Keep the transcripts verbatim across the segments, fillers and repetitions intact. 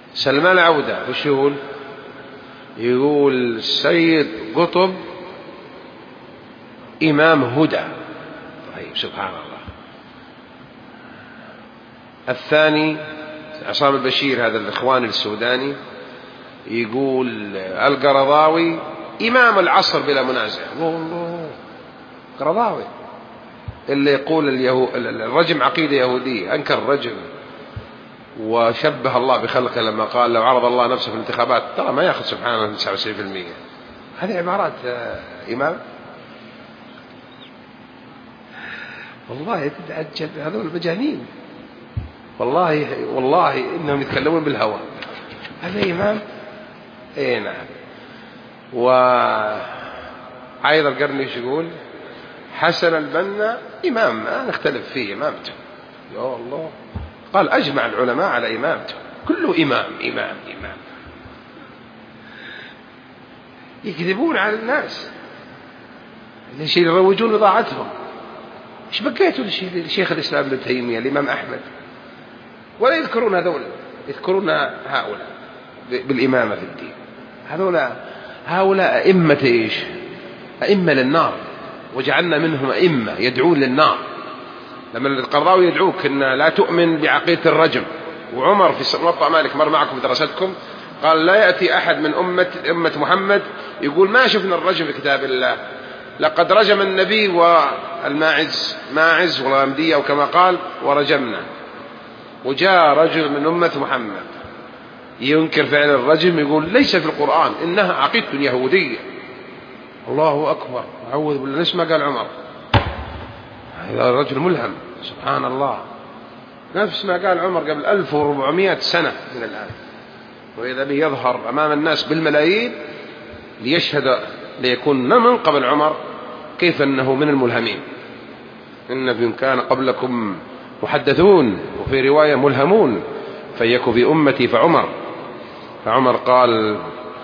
سلمان عودة وش يقول؟ يقول السيد قطب إمام هدى. طيب سبحان الله. الثاني عصام البشير هذا الإخواني السوداني يقول القرضاوي إمام العصر بلا منازع. والله قرضاوي اللي يقول اليهو... الرجم عقيدة يهودية، أنكر الرجم وشبه الله بخلقه لما قال لو عرض الله نفسه في الانتخابات ترى ما يأخذ سبحانه تسعة وتسعين بالمئة. هذه عبارات إمام. والله تتعجب هذول المجانين، والله والله إنهم يتكلمون بالهوى. هذا إمام. إيه نعم. وعايض القرني يقول حسن البنا إمام ما نختلف فيه إمامته. يا الله، قال أجمع العلماء على إمامته، كله إمام إمام إمام. يكذبون على الناس ليش يروجون لضاعتهم. إيش بقيتوا لشيخ الإسلام ابن تيمية الإمام أحمد ولا يذكرون هذول، يذكرون هؤلاء بالإمامة في الدين. هؤلاء هؤلاء أئمة إيش؟ أئمة للنار، وجعلنا منهم أئمة يدعون للنار. لما القرضاوي يدعوك أن لا تؤمن بعقيدة الرجم، وعمر في موطأ مالك مر معكم في دراستكم قال لا يأتي أحد من أمة أمة محمد يقول ما شفنا الرجم في كتاب الله، لقد رجم النبي والماعز ماعز والغامدية وكما قال ورجمنا. وجاء رجل من أمة محمد ينكر فعل الرجم يقول ليس في القرآن إنها عقيدة يهودية. الله أكبر، أعوذ بالله. نفس ما قال عمر، هذا الرجل ملهم سبحان الله، نفس ما قال عمر قبل ألف وأربعمائة سنة من الآن. وإذا به يظهر أمام الناس بالملايين ليشهد ليكون من قبل عمر كيف أنه من الملهمين. إن كان قبلكم محدثون وفي رواية ملهمون فيك في أمتي فعمر. فعمر قال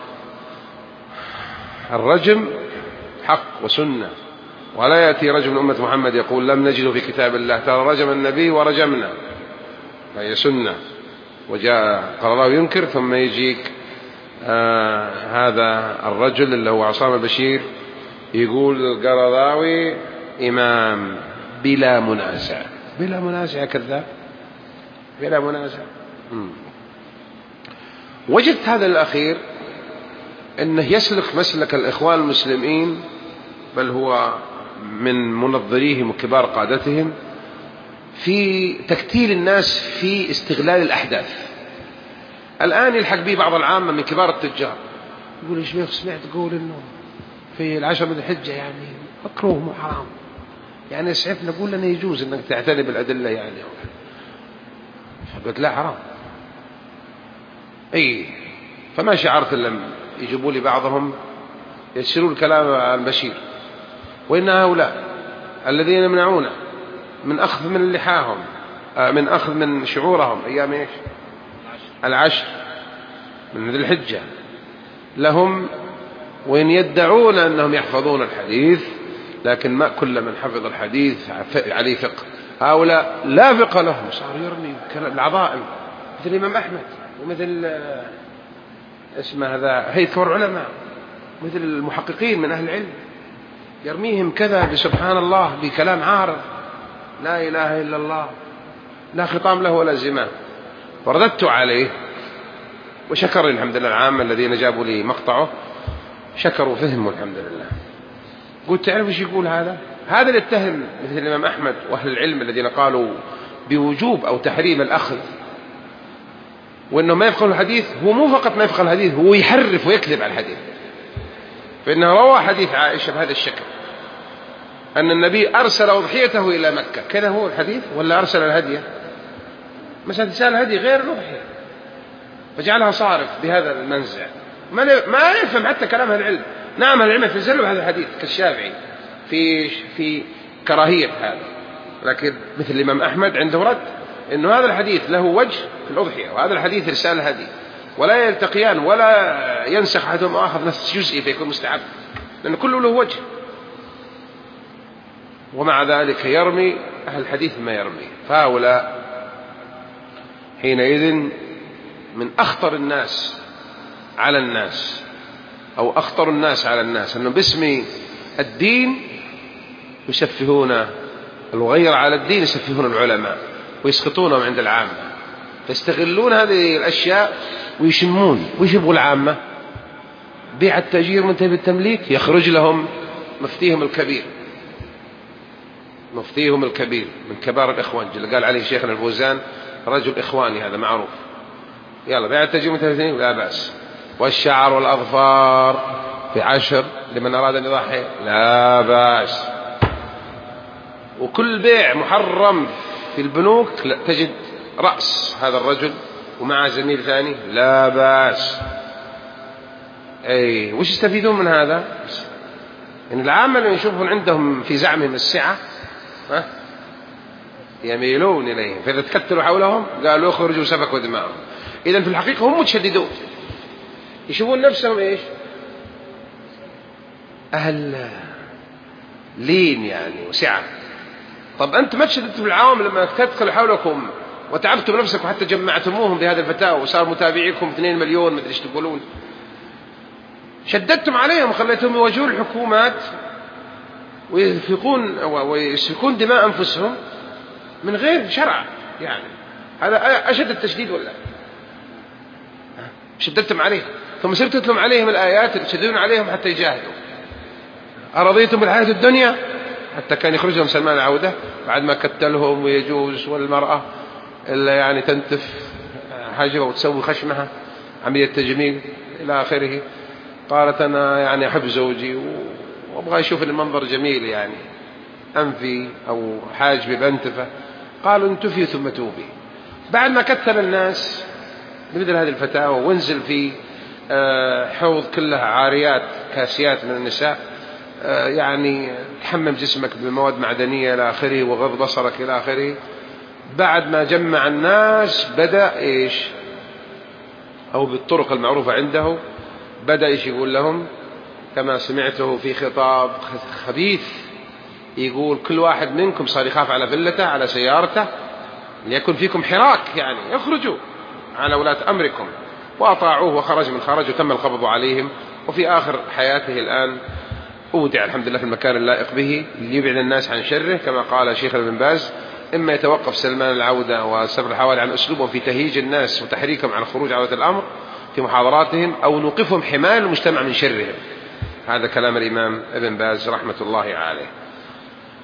الرجم حق وسنة، ولا يأتي رجل من أمة محمد يقول لم نجد في كتاب الله ترى رجم النبي ورجمنا، فهي سنة. وجاء قال الله ينكر ثم يجيك آه هذا الرجل اللي هو عصام البشير يقول القرضاوي إمام بلا منازع. بلا منازع كذاب، بلا منازع. وجدت هذا الأخير أنه يسلك مسلك الإخوان المسلمين، بل هو من منظريهم وكبار قادتهم في تكتيل الناس في استغلال الأحداث. الآن يلحق به بعض العامة من كبار التجار يقول يا شيخ سمعت تقول إنه في العشر من الحجة يعني مكروه مو حرام، يعني اسعفنا نقول لنا يجوز إنك تعتني بالأدلة يعني. فقلت لا حرام. أي فما شعرت إلا يجيبوا لي بعضهم يسيرون الكلام عن بشير، وإن هؤلاء الذين يمنعون من أخذ من لحاهم من أخذ من شعورهم أيام إيش العشر من ذي الحجة لهم، وإن يدعون أنهم يحفظون الحديث لكن ما كل من حفظ الحديث عليه فقه. هؤلاء لا فقه لهم، صار يرمي العظائم مثل الإمام أحمد ومثل اسمه هذا هيئة كبار العلماء، مثل المحققين من أهل العلم يرميهم كذا بسبحان الله بكلام عارض لا إله إلا الله لا خطام له ولا زمام. ورددت عليه وشكر الحمد لله العامة الذين جابوا لي مقطعه شكروا فهموا الحمد لله. قلت تعرف ايش يقول هذا؟ هذا اللي اتهم مثل الإمام أحمد وأهل العلم الذين قالوا بوجوب أو تحريم الأخذ وأنه ما يفقه الحديث. هو مو فقط ما يفقه الحديث، هو يحرف ويكذب على الحديث. فإنه روى حديث عائشة بهذا الشكل أن النبي أرسل أضحيته إلى مكة، كذا هو الحديث ولا أرسل الهدية؟ مثلا تسال الهدي غير الأضحية، فجعلها صارف بهذا المنزع. ما ما يفهم حتى كلام أهل العلم. نعم أهل العلم يتنزلوا بهذا الحديث كالشافعي في في كراهية هذا، لكن مثل الإمام أحمد عنده رد إنه هذا الحديث له وجه في الأضحية وهذا الحديث رسالة الهدي ولا يلتقيان ولا ينسخ أحدهم آخر نفس جزئي فيكون مستحب، لأن كله له وجه. ومع ذلك يرمي أهل الحديث ما يرمي. فهؤلاء حينئذ من أخطر الناس على الناس أو أخطر الناس على الناس، أنه باسم الدين يسفهون الغير على الدين، يسفهون العلماء ويسقطونهم عند العامة، فيستغلون هذه الأشياء ويشمون. ويشبوا العامة بيع التأجير منتهي بالتمليك، يخرج لهم مفتيهم الكبير، مفتيهم الكبير من كبار الإخوان اللي قال عليه شيخنا الفوزان رجل إخواني، هذا معروف. يلا بيع التأجير منتهي بالتمليك لا بأس، والشعر والأظفار في عشر لمن أراد أن يضحي لا بأس، وكل بيع محرم في البنوك لا تجد رأس هذا الرجل ومع زميل ثاني لا بأس. أي وش يستفيدون من هذا؟ إن العامة اللي يشوفون عندهم في زعمهم السعة ها يميلون إليهم، فإذا تكتلوا حولهم قالوا اخرجوا سفكوا دماءهم. إذن في الحقيقة هم متشددون، يشوفون نفسهم إيش؟ أهل لين يعني وسعة. طب أنت ما تشددت بالعوام لما تدخل حولكم وتعبتم نفسكم حتى جمعتموهم بهذه الفتاوى وصار متابعيكم اثنين مليون ما أدري ايش تقولون، شددتم عليهم وخليتهم يواجهون الحكومات ويفيقون ويسفكون دماء أنفسهم من غير شرع، يعني هذا أشد التشديد ولا؟ شددتم عليهم ثم صرت تتلم عليهم الآيات تشددون عليهم حتى يجاهدوا. أرضيتم بالحياة الدنيا، حتى كان يخرج لهم سلمان العودة بعد ما كتلهم ويجوز والمرأة إلا يعني تنتف حاجبة وتسوي خشمها عملية تجميل إلى آخره، قالت أنا يعني أحب زوجي وأبغى أشوف المنظر جميل، يعني أنفي أو حاجبي بأنتفه، قالوا انتفي ثم توبي. بعد ما كتل الناس بمثل هذه الفتاوى وانزل في حوض كلها عاريات كاسيات من النساء، يعني تحمم جسمك بمواد معدنية إلى آخره وغض بصرك إلى آخره، بعد ما جمع الناس بدأ إيش أو بالطرق المعروفة عنده بدأ إيش يقول لهم كما سمعته في خطاب خبيث، يقول كل واحد منكم صار يخاف على فلته على سيارته ليكن فيكم حراك، يعني يخرجوا على ولاة أمركم، وأطاعوه وخرج من خرج وتم القبض عليهم. وفي آخر حياته الآن أودع الحمد لله في المكان اللائق به ليبعد الناس عن شره، كما قال شيخ ابن باز إما يتوقف سلمان العودة وسبر الحوالي عن أسلوبهم في تهييج الناس وتحريكهم عن الخروج على ولاة الأمر في محاضراتهم، أو نوقفهم حماية المجتمع من شرهم. هذا كلام الإمام ابن باز رحمة الله عليه.